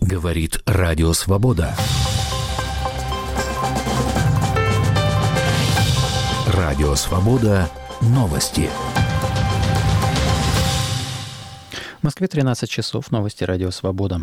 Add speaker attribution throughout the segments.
Speaker 1: Говорит Радио Свобода. Радио Свобода. Новости.
Speaker 2: В Москве 13 часов. Новости Радио Свобода.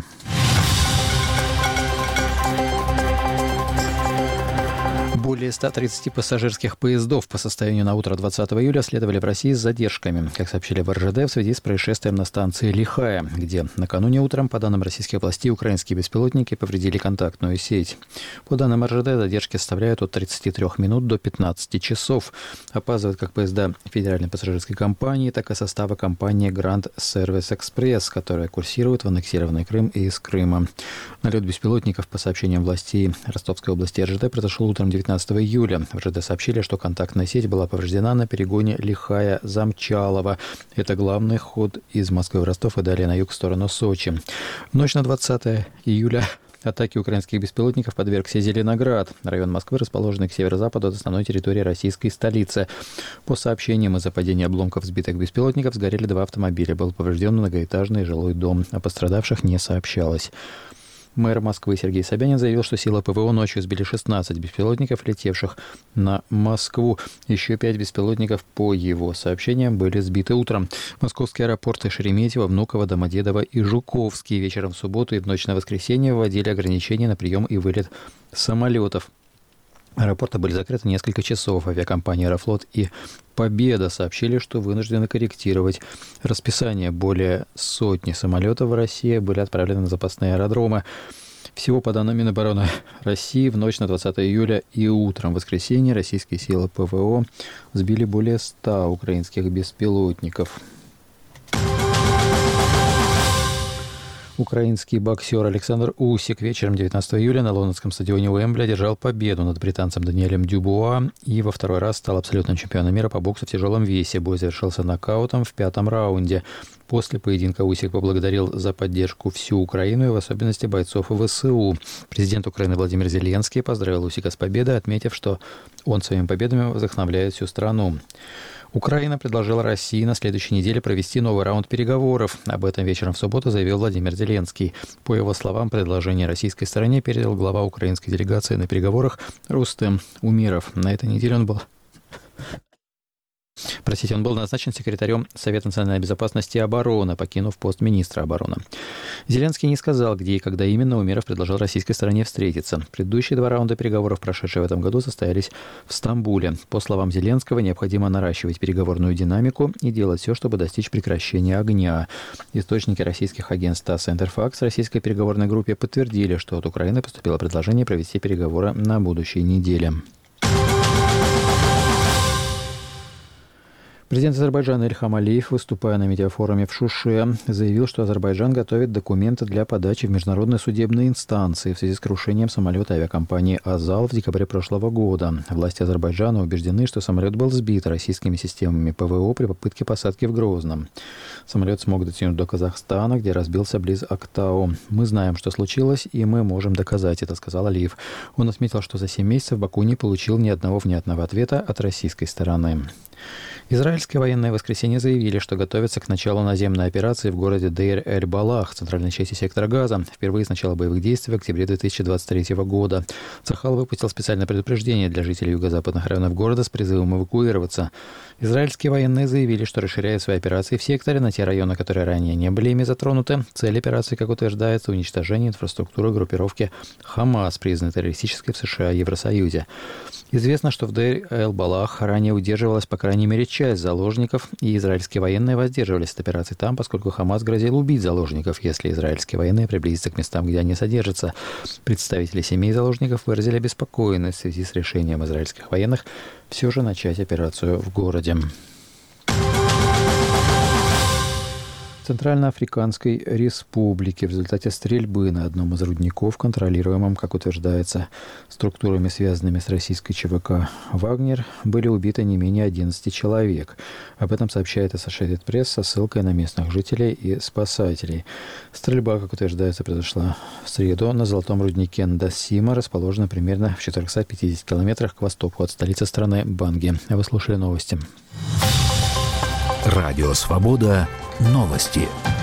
Speaker 2: Более 130 пассажирских поездов по состоянию на утро 20 июля следовали в России с задержками, как сообщили в РЖД, в связи с происшествием на станции Лихая, где накануне утром, по данным российских властей, украинские беспилотники повредили контактную сеть. По данным РЖД, задержки составляют от 33 минут до 15 часов. Опаздывают как поезда федеральной пассажирской компании, так и составы компании Grand Service Express, которая курсирует в аннексированный Крым и из Крыма. Налет беспилотников, по сообщениям властей Ростовской области РЖД, произошел утром 19 июля. В РЖД сообщили, что контактная сеть была повреждена на перегоне Лихая-Замчалово. Это главный ход из Москвы в Ростов и далее на юг в сторону Сочи. В ночь на 20 июля атаке украинских беспилотников подвергся Зеленоград, район Москвы, расположенный к северо-западу от основной территории российской столицы. По сообщениям, из-за падения обломков сбитых беспилотников сгорели 2 автомобиля. Был поврежден многоэтажный жилой дом. О пострадавших не сообщалось. Мэр Москвы Сергей Собянин заявил, что силы ПВО ночью сбили 16 беспилотников, летевших на Москву. Еще 5 беспилотников, по его сообщениям, были сбиты утром. Московские аэропорты Шереметьево, Внуково, Домодедово и Жуковский вечером в субботу и в ночь на воскресенье вводили ограничения на прием и вылет самолетов. Аэропорты были закрыты несколько часов. Авиакомпания «Аэрофлот» и «Победа» сообщили, что вынуждены корректировать расписание. Более сотни самолетов в России были отправлены на запасные аэродромы. Всего, по данным Минобороны России, в ночь на 20 июля и утром в воскресенье российские силы ПВО сбили более 100 украинских беспилотников. Украинский боксер Александр Усик вечером 19 июля на лондонском стадионе Уэмбли одержал победу над британцем Даниэлем Дюбуа и во второй раз стал абсолютным чемпионом мира по боксу в тяжелом весе. Бой завершился нокаутом в 5-м раунде. После поединка Усик поблагодарил за поддержку всю Украину и в особенности бойцов ВСУ. Президент Украины Владимир Зеленский поздравил Усика с победой, отметив, что он своими победами вдохновляет всю страну. Украина предложила России на следующей неделе провести новый раунд переговоров. Об этом вечером в субботу заявил Владимир Зеленский. По его словам, предложение российской стороне передал глава украинской делегации на переговорах Рустем Умиров. На этой неделе он был назначен секретарем Совета национальной безопасности и обороны, покинув пост министра обороны. Зеленский не сказал, где и когда именно Умиров предложил российской стороне встретиться. Предыдущие 2 раунда переговоров, прошедшие в этом году, состоялись в Стамбуле. По словам Зеленского, необходимо наращивать переговорную динамику и делать все, чтобы достичь прекращения огня. Источники российских агентств ТАСС и Интерфакс российской переговорной группе подтвердили, что от Украины поступило предложение провести переговоры на будущей неделе. Президент Азербайджана Ильхам Алиев, выступая на медиафоруме в Шуше, заявил, что Азербайджан готовит документы для подачи в международные судебные инстанции в связи с крушением самолета авиакомпании «Азал» в декабре прошлого года. Власти Азербайджана убеждены, что самолет был сбит российскими системами ПВО при попытке посадки в Грозном. Самолет смог дотянуть до Казахстана, где разбился близ Актау. «Мы знаем, что случилось, и мы можем доказать это», — сказал Алиев. Он отметил, что за 7 месяцев Баку не получил ни одного внятного ответа от российской стороны. Израильские военные в воскресенье заявили, что готовятся к началу наземной операции в городе Дейр-эль-Балах, центральной части сектора Газа, впервые с начала боевых действий в октябре 2023 года. Цахал выпустил специальное предупреждение для жителей юго-западных районов города с призывом эвакуироваться. Израильские военные заявили, что расширяют свои операции в секторе на те районы, которые ранее не были ими затронуты. Цель операции, как утверждается, уничтожение инфраструктуры группировки «Хамас», признанной террористической в США и Евросоюзе. Известно, что в Дейр-эль-Балах ранее удерживалась, по крайней мере, часть заложников, и израильские военные воздерживались от операции там, поскольку Хамас грозил убить заложников, если израильские военные приблизятся к местам, где они содержатся. Представители семей заложников выразили обеспокоенность в связи с решением израильских военных все же начать операцию в городе. В Центральноафриканской Республике в результате стрельбы на одном из рудников, контролируемом, как утверждается, структурами, связанными с российской ЧВК «Вагнер», были убиты не менее 11 человек. Об этом сообщает Associated Press со ссылкой на местных жителей и спасателей. Стрельба, как утверждается, произошла в среду на золотом руднике Ндасима, расположенном примерно в 450 километрах к востоку от столицы страны Банги. Вы слушали новости.
Speaker 1: Радио «Свобода». Новости.